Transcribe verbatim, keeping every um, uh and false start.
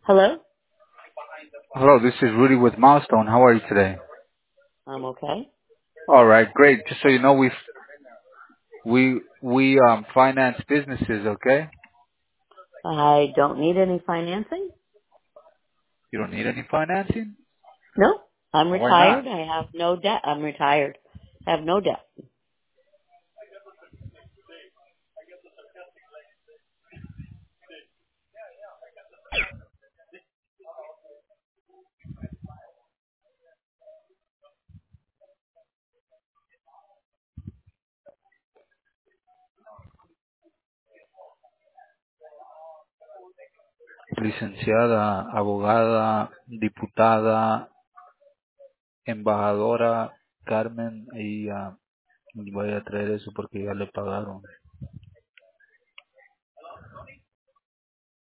Hello? Hello, this is Rudy with Milestone. How are you today? I'm okay. All right, great. Just so you know, we we we um finance businesses. Okay, I don't need any financing. you don't need any financing. No. I'm Why not? retired. I have no debt. I'm retired. I have no debt. Licenciada, abogada, diputada, embajadora Carmen, y ah, voy a traer eso porque ya le pagaron.